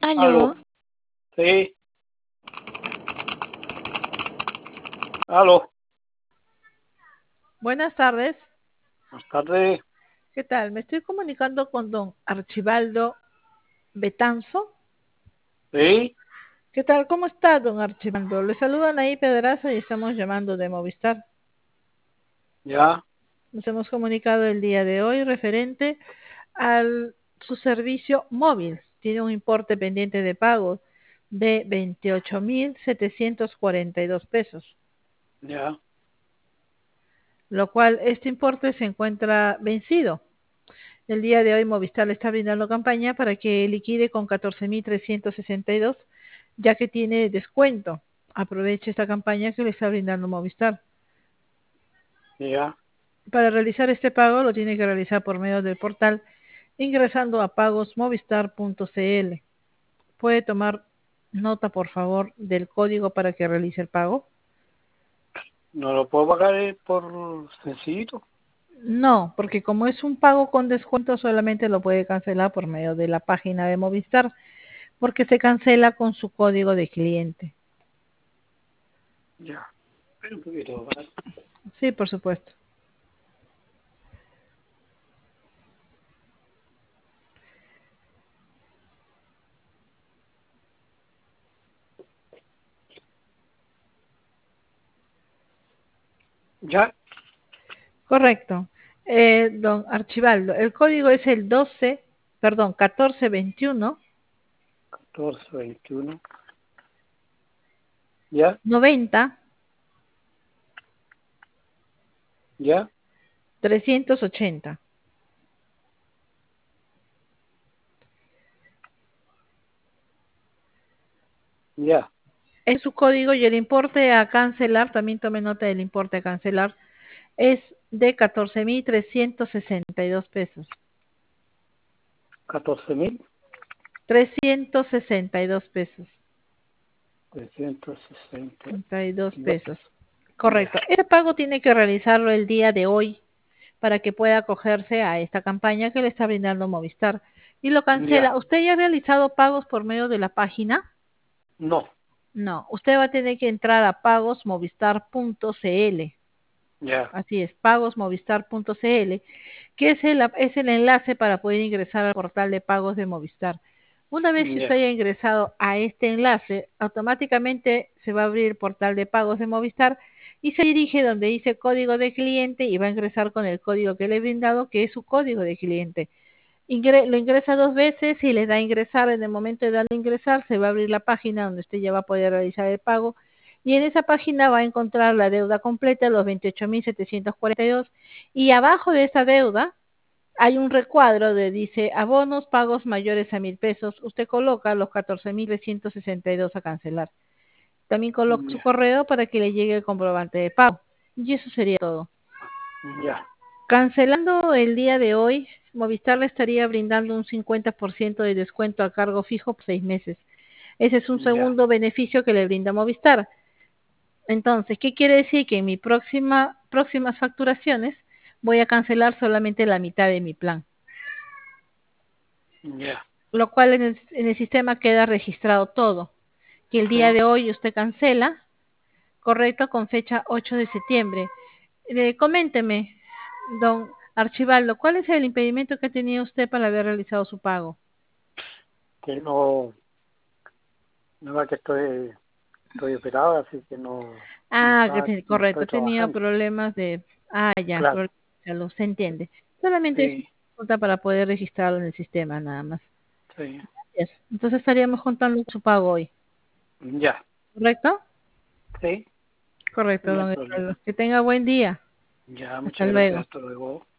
Aló, Aló, sí, aló, buenas tardes. buenas tardes, ¿Qué tal? Me estoy comunicando con don Archibaldo Betanzo. sí, ¿Qué tal? ¿Cómo está, don Archibaldo? Le saludan ahí Pedraza y estamos llamando de Movistar. ya, Nos hemos comunicado el día de hoy referente a su servicio móvil. Tiene un importe pendiente de pago de 28.742 pesos, ya, lo cual este importe se encuentra vencido. El día de hoy Movistar le está brindando campaña para que liquide con 14.362, ya que tiene descuento. Aproveche esta campaña que le está brindando Movistar. ya, Para realizar este pago lo tiene que realizar por medio del portal ingresando a pagosmovistar.cl. ¿Puede tomar nota, por favor, del código para que realice el pago? no lo puedo pagar por sencillito, No, porque como es un pago con descuento, solamente lo puede cancelar por medio de la página de Movistar, porque se cancela con su código de cliente. ya, espera un poquito, ¿vale? Sí, por supuesto. Ya, Correcto. Don Archibaldo, el código es el 1421 14, 21, ya, 90 ya, 380. ya, Es su código y el importe a cancelar, también tome nota del importe a cancelar, es de 14.362 pesos. 14.000, 362 pesos. 62 362, pesos. ya, Correcto. Este pago tiene que realizarlo el día de hoy para que pueda acogerse a esta campaña que le está brindando Movistar. Y lo ya, cancela. ¿Usted ya ha realizado pagos por medio de la página? no, No. Usted va a tener que entrar a pagosmovistar.cl. ya, Así es, pagosmovistar.cl, que es el enlace para poder ingresar al portal de pagos de Movistar. Una vez que usted ya, haya ingresado a este enlace, automáticamente se va a abrir el portal de pagos de Movistar y se dirige donde dice código de cliente y va a ingresar con el código que le he brindado, que es su código de cliente. Lo ingresa dos veces y le da a ingresar. En el momento de darle a ingresar, se va a abrir la página donde usted ya va a poder realizar el pago. Y en esa página va a encontrar la deuda completa, los 28.742. Y abajo de esa deuda hay un recuadro donde dice abonos pagos mayores a 1.000 pesos. Usted coloca los 14.362 a cancelar. También coloca su ya, correo para que le llegue el comprobante de pago. Y eso sería todo. ya, Cancelando el día de hoy, Movistar le estaría brindando un 50% de descuento a cargo fijo por 6 meses. Ese es un ya, segundo beneficio que le brinda Movistar. Entonces, ¿qué quiere decir? Que en mi próximas facturaciones voy a cancelar solamente la mitad de mi plan, ya, lo cual en el sistema queda registrado todo. Que el día sí, de hoy usted cancela, correcto, con fecha 8 de septiembre. Coménteme, don Archibaldo, ¿cuál es el impedimento que tenía usted para haber realizado su pago? que no, no es que estoy operado, así que Ah, no correcto, estoy tenía trabajando, problemas de... Ah, ya, claro, se entiende. Solamente es una sí, consulta para poder registrarlo en el sistema, nada más. sí, Yes. Entonces estaríamos contando su pago hoy, ya, ¿correcto? sí, Correcto, no hay don problema. Eduardo. Que tenga buen día. Ya, Hasta muchas gracias, luego. hasta luego.